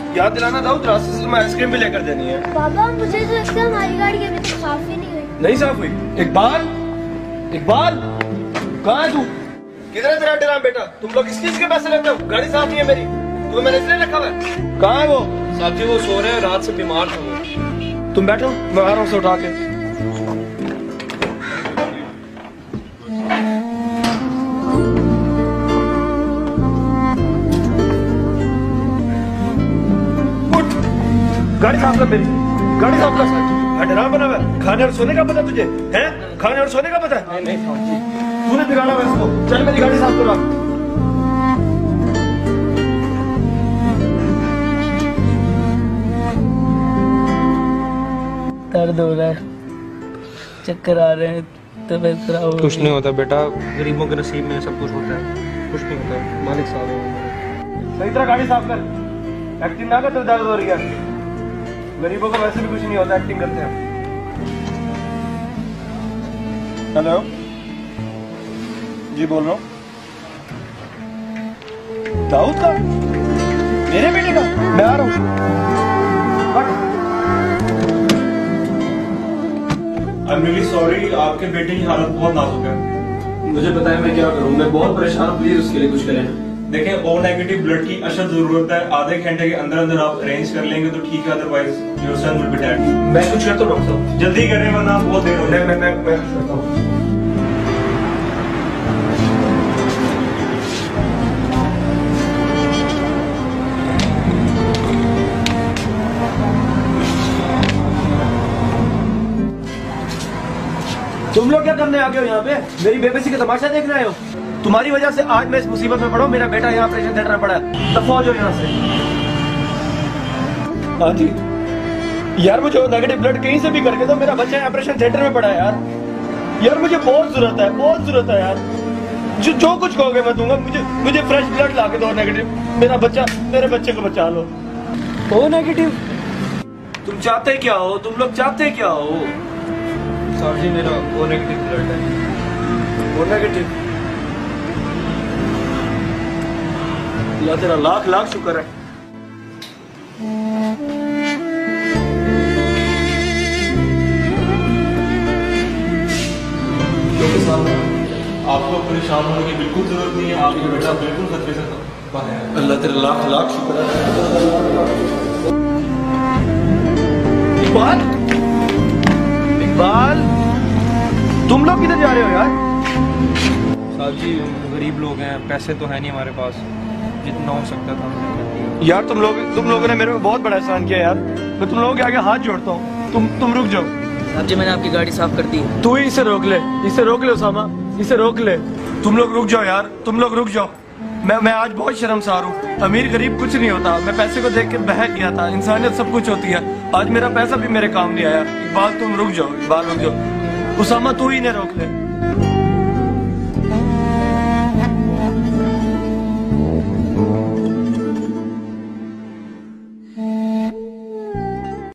याद दिलाना दाऊद, रास्ते से तुम्हें आइसक्रीम भी लेकर देनी है। पापा मुझे तो लगता है हमारी गाड़ी अभी तक साफ ही नहीं हुई। नहीं साफ हुई? इकबाल, इकबाल कहाँ है तू? किधर है तेरा ड्राम बेटा? तुम लोग किस चीज के पैसे लेते हो? गाड़ी साफ नहीं है मेरी, तुम्हें मैंने इसलिए रखा हुआ है। कहाँ है वो? साहब जी वो सो रहे हैं, रात से बीमार था वो। तुम बैठो, मैं आ रहा हूँ उसे उठा के। गाड़ी साफ कर मेरी, गाड़ी साफ कर। ड्राम बना हुआ है। खाने और सोने का पता तुझे है? खाने और सोने का पता है? नहीं साहब जी, तूने बिगाड़ा हुआ इसको। चल मेरी गाड़ी साफ करा। दर्द हो रहा है, चक्कर आ रहे हैं, तबीयत खराब हो। कुछ नहीं होता बेटा, गरीबों के नसीब में सब कुछ होता है, कुछ नहीं होता। मालिक साहब है। सही तरह गाड़ी साफ कर, एक्टिंग ना कर तो दर्द हो रही है। गरीबों को वैसे भी कुछ नहीं होता, एक्टिंग करते हैं। हेलो जी, बोल रहा हूँ। दाऊद का? मेरे बेटे का? मैं आ रहा हूँ। आई एम रियली सॉरी, आपके बेटे की हालत बहुत नाजुक है। मुझे बताएं मैं क्या करूं, मैं बहुत परेशान हूं, प्लीज उसके लिए कुछ करें। देखें, ओ नेगेटिव ब्लड की अशद जरूरत है। आधे घंटे के अंदर अंदर आप अरेंज कर लेंगे तो ठीक है, otherwise your son will be dead. मैं कुछ करता हूं डॉक्टर साहब। जल्दी करें वरना बहुत देर हो जाए। मैं करता हूँ। तुम लोग क्या करने आ गए हो यहाँ पे? मेरी बेबसी का तमाशा देखने आए हो? तुम्हारी वजह से आज मैं इस मुसीबत में पड़ा हूँ। मेरा बेटा यहाँ ऑपरेशन थिएटर में पड़ा है। दफा हो जाओ यहाँ से। हाँ जी यार, मुझे नेगेटिव ब्लड कहीं से भी करके दो। मेरा बच्चा ऑपरेशन थिएटर में पड़ा है यार। यार मुझे बहुत जरूरत है, बहुत जरूरत है यार। जो कुछ कहोगे मैं दूंगा। मुझे फ्रेश ब्लड ला के दो नेगेटिव। मेरे बच्चे को बचा लो। O negative? तुम चाहते क्या हो? तुम लोग चाहते क्या हो? साहब जी मेरा ओ नेगेटिव ब्लड है। O negative? अल्लाह तेरा लाख लाख शुक्र है। आपको परेशान होने की बिल्कुल जरूरत नहीं है। आपका बेटा बिल्कुल खतरे से बाहर है। अल्लाह तेरा लाख लाख शुक्र है। इकबाल, इकबाल तुम लोग किधर जा रहे हो यार? साहब जी गरीब लोग हैं, पैसे तो है नहीं हमारे पास, जितना हो सकता था हमने कर दिया। यार तुम लोगों ने मेरे को बहुत बड़ा एहसान किया यार। मैं तुम लोगों के आगे हाथ जोड़ता हूँ। तुम रुक जाओ। साहब जी मैंने आपकी गाड़ी साफ कर दी है। तू ही इसे रोक ले उसामा, इसे रोक ले। तुम लोग रुक जाओ यार, तुम लोग रुक जाओ। मैं आज बहुत शर्मसार हूँ। अमीर गरीब कुछ नहीं होता। मैं पैसे को देख के बहक गया था। इंसानियत सब कुछ होती है। आज मेरा पैसा भी मेरे काम नहीं आया। इकबाल तुम रुक जाओ, इकबाल रुक जाओ। उसामा तू ही ने रोक ले।